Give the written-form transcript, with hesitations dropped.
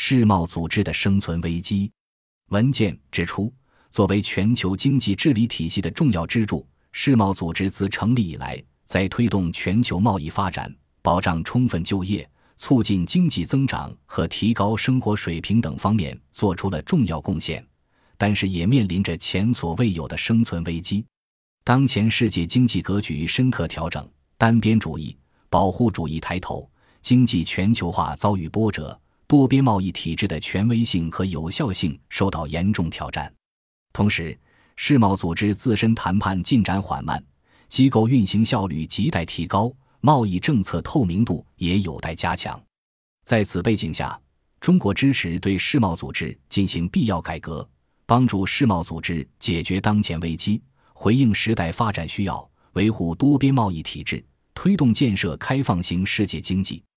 世贸组织的生存危机。文件指出，作为全球经济治理体系的重要支柱，世贸组织自成立以来，在推动全球贸易发展、保障充分就业、促进经济增长和提高生活水平等方面做出了重要贡献，但是也面临着前所未有的生存危机。当前世界经济格局深刻调整，单边主义、保护主义抬头，经济全球化遭遇波折，多边贸易体制的权威性和有效性受到严重挑战。同时，世贸组织自身谈判进展缓慢，机构运行效率亟待提高，贸易政策透明度也有待加强。在此背景下，中国支持对世贸组织进行必要改革，帮助世贸组织解决当前危机，回应时代发展需要，维护多边贸易体制，推动建设开放型世界经济。